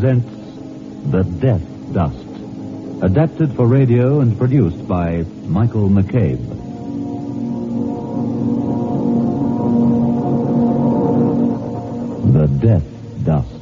presents The Death Dust, adapted for radio and produced by Michael McCabe. The Death Dust.